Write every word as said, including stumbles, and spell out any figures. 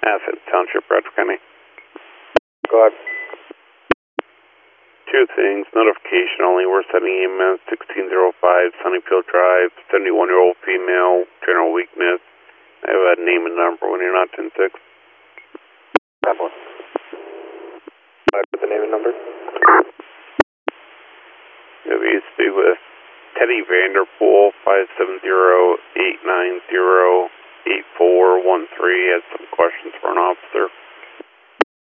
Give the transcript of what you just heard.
Athens Township, Bradford County. Go ahead. Two things, notification only, we're sending E M S sixteen oh five Sunnyfield Drive, seventy-one year old female, general weakness. I have a name and number when you're not ten six. That one. Five with the name and number. It used to be with Teddy Vanderpool, five seven zero eight nine zero eight four one three. Had some questions for an officer.